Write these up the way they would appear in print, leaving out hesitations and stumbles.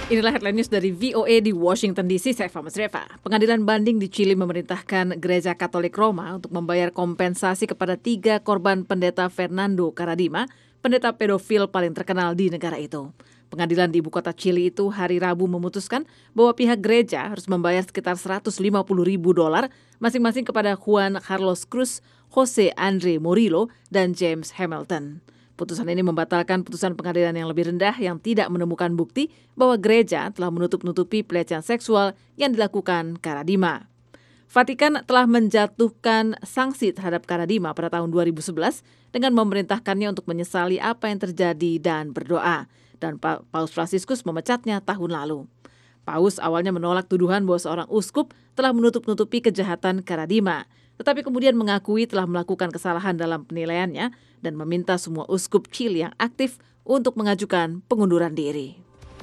Inilah headline news dari VOA di Washington DC, saya Fama Sreva. Pengadilan banding di Chili memerintahkan Gereja Katolik Roma untuk membayar kompensasi kepada 3 korban pendeta Fernando Karadima, pendeta pedofil paling terkenal di negara itu. Pengadilan di ibu kota Chili itu hari Rabu memutuskan bahwa pihak gereja harus membayar sekitar $150,000 masing-masing kepada Juan Carlos Cruz, Jose Andre Morillo, dan James Hamilton. Putusan ini membatalkan putusan pengadilan yang lebih rendah yang tidak menemukan bukti bahwa gereja telah menutup-nutupi pelecehan seksual yang dilakukan Karadima. Vatikan telah menjatuhkan sanksi terhadap Karadima pada tahun 2011 dengan memerintahkannya untuk menyesali apa yang terjadi dan berdoa. Dan Paus Fransiskus memecatnya tahun lalu. Paus awalnya menolak tuduhan bahwa seorang uskup telah menutup-nutupi kejahatan Karadima, tetapi kemudian mengakui telah melakukan kesalahan dalam penilaiannya dan meminta semua uskup Chili yang aktif untuk mengajukan pengunduran diri.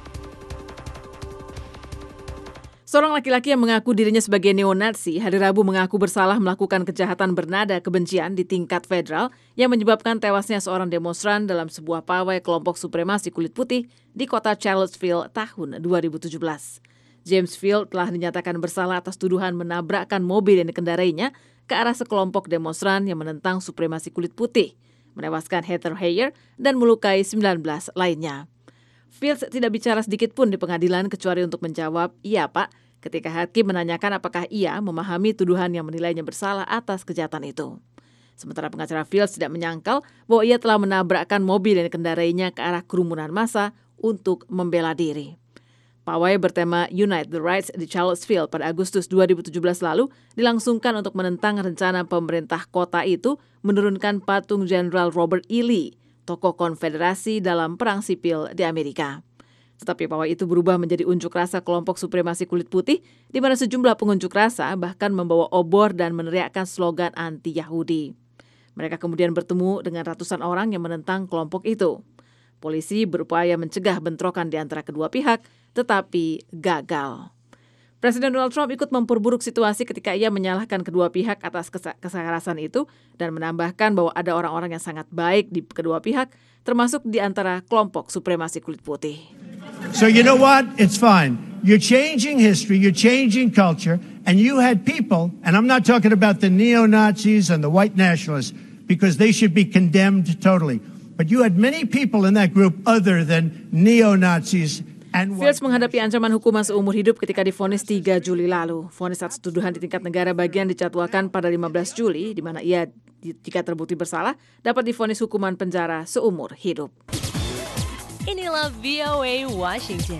Seorang laki-laki yang mengaku dirinya sebagai neonazi hari Rabu mengaku bersalah melakukan kejahatan bernada kebencian di tingkat federal yang menyebabkan tewasnya seorang demonstran dalam sebuah pawai kelompok supremasi kulit putih di kota Charlottesville tahun 2017. James Field telah dinyatakan bersalah atas tuduhan menabrakkan mobil yang dikendarainya ke arah sekelompok demonstran yang menentang supremasi kulit putih, menewaskan Heather Heyer dan melukai 19 lainnya. Fields tidak bicara sedikit pun di pengadilan kecuali untuk menjawab, "Iya, Pak," ketika hakim menanyakan apakah ia memahami tuduhan yang menilainya bersalah atas kejahatan itu. Sementara pengacara Fields tidak menyangkal bahwa ia telah menabrakkan mobil yang dikendarainya ke arah kerumunan massa untuk membela diri. Pawai bertema Unite the Rights di Charlottesville pada Agustus 2017 lalu dilangsungkan untuk menentang rencana pemerintah kota itu menurunkan patung Jenderal Robert E. Lee, tokoh konfederasi dalam perang sipil di Amerika. Tetapi pawai itu berubah menjadi unjuk rasa kelompok supremasi kulit putih, di mana sejumlah pengunjuk rasa bahkan membawa obor dan meneriakkan slogan anti-Yahudi. Mereka kemudian bertemu dengan ratusan orang yang menentang kelompok itu. Polisi berupaya mencegah bentrokan di antara kedua pihak, tetapi gagal. Presiden Donald Trump ikut memperburuk situasi ketika ia menyalahkan kedua pihak atas kekerasan itu dan menambahkan bahwa ada orang-orang yang sangat baik di kedua pihak, termasuk di antara kelompok supremasi kulit putih. So you know what? It's fine. You're changing history, you're changing culture, and you had people, and I'm not talking about the neo-Nazis and the white nationalists, because they should be condemned totally. But you had many people in that group other than neo-Nazis. Fields menghadapi ancaman hukuman seumur hidup ketika divonis 3 Juli lalu. Vonis atas tuduhan di tingkat negara bagian dijadwalkan pada 15 Juli, di mana ia, jika terbukti bersalah, dapat divonis hukuman penjara seumur hidup. Inilah VOA Washington.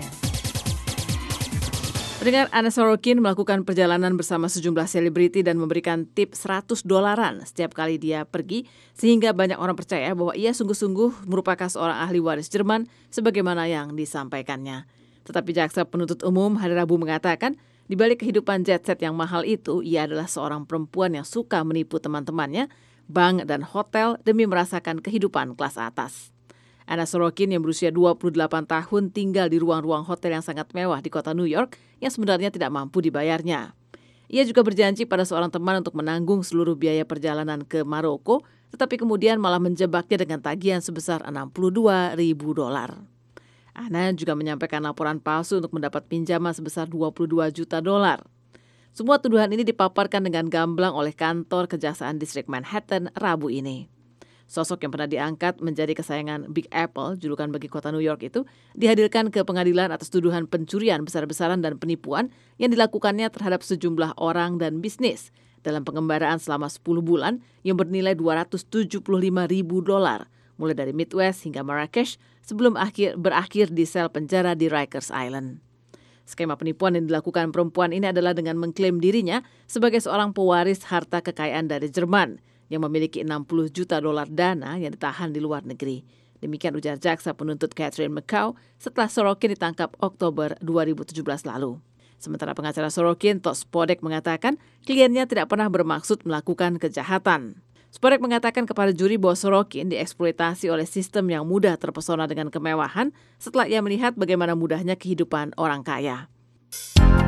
Pendengar, Anna Sorokin melakukan perjalanan bersama sejumlah selebriti dan memberikan tip $100 setiap kali dia pergi, sehingga banyak orang percaya bahwa ia sungguh-sungguh merupakan seorang ahli waris Jerman sebagaimana yang disampaikannya. Tetapi jaksa penuntut umum hari Rabu mengatakan, di balik kehidupan jet set yang mahal itu, ia adalah seorang perempuan yang suka menipu teman-temannya, bank dan hotel demi merasakan kehidupan kelas atas. Anna Sorokin yang berusia 28 tahun tinggal di ruang-ruang hotel yang sangat mewah di kota New York yang sebenarnya tidak mampu dibayarnya. Ia juga berjanji pada seorang teman untuk menanggung seluruh biaya perjalanan ke Maroko, tetapi kemudian malah menjebaknya dengan tagihan sebesar $62,000. Anna juga menyampaikan laporan palsu untuk mendapat pinjaman sebesar $22 juta. Semua tuduhan ini dipaparkan dengan gamblang oleh kantor Kejaksaan Distrik Manhattan Rabu ini. Sosok yang pernah diangkat menjadi kesayangan Big Apple, julukan bagi kota New York itu, dihadirkan ke pengadilan atas tuduhan pencurian besar-besaran dan penipuan yang dilakukannya terhadap sejumlah orang dan bisnis dalam pengembaraan selama 10 bulan yang bernilai $275,000, mulai dari Midwest hingga Marrakesh sebelum berakhir di sel penjara di Rikers Island. Skema penipuan yang dilakukan perempuan ini adalah dengan mengklaim dirinya sebagai seorang pewaris harta kekayaan dari Jerman yang memiliki $60 juta dana yang ditahan di luar negeri. Demikian ujar jaksa penuntut Catherine McCall setelah Sorokin ditangkap Oktober 2017 lalu. Sementara pengacara Sorokin, Todd Spodek, mengatakan kliennya tidak pernah bermaksud melakukan kejahatan. Spodek mengatakan kepada juri bahwa Sorokin dieksploitasi oleh sistem yang mudah terpesona dengan kemewahan setelah ia melihat bagaimana mudahnya kehidupan orang kaya.